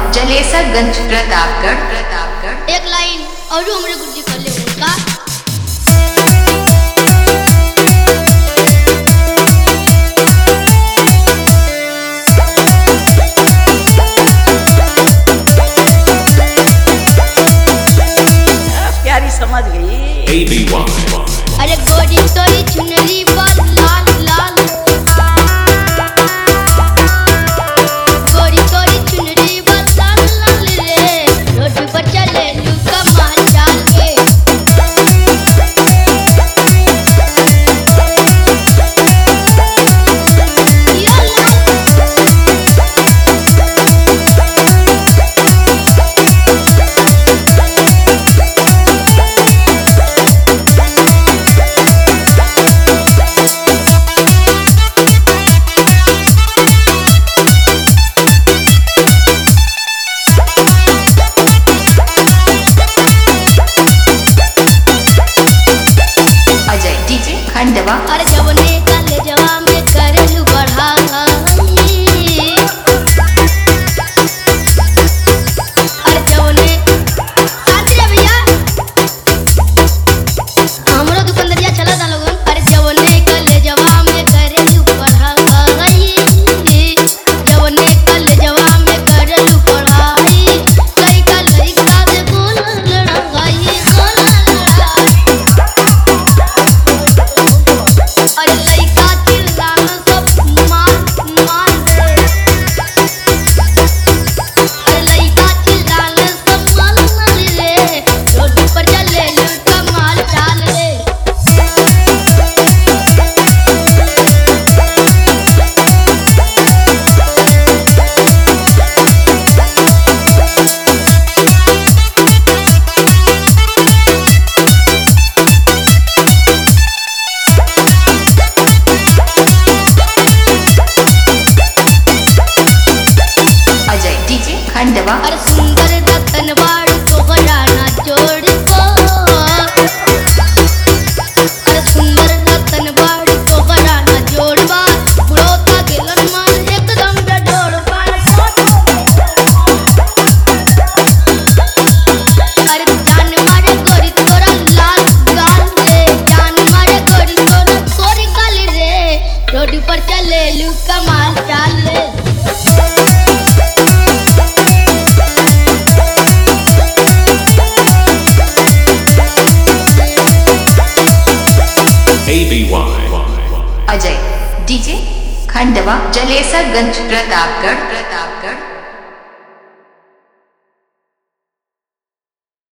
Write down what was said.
जलेसरगंज प्रतापगढ़। एक लाइन और हमरे गुरुजी कर ले उनका। प्यारी समझ गई। अरे गोरी तोरी चुनरी पर लाल लाल, गोरी तोरी चुनरी पर लाल लाल रे, रोड पर चले लू कमाल चाल के। खंडवा। अरे जवने काले जवा में करलू बढ़ा, अरे जवने शांति रे भैया, हमरो दुकानदारिया चला था लोगन। अरे जवने काले जवा में करलू बढ़ा, जवने काले जवा में करलू पढ़ाई, कई का लइका से बोल लड़ाई और लइका चिल्लाना सब मार दे, लइका चिल्लाना सब मार रे, रोड पर चले लू कमाल चाल रे। खंडवा। अरे सुंदर रतनवाड़ तोहरा ना जोड़ को, अरे सुंदर रतनवाड़ तोहरा ना जोड़वा, बुढ़ोता गेलन मन एकदम डोड़वा। अरे जान मारे गोरी तोरा लाल गाल रे, जान मारे गोरी तोरा गोरी गाल रे, रोड पर चले लू कमाल चाल रे। अजय डीजे खंडवा जलेसरगंज प्रतापगढ़।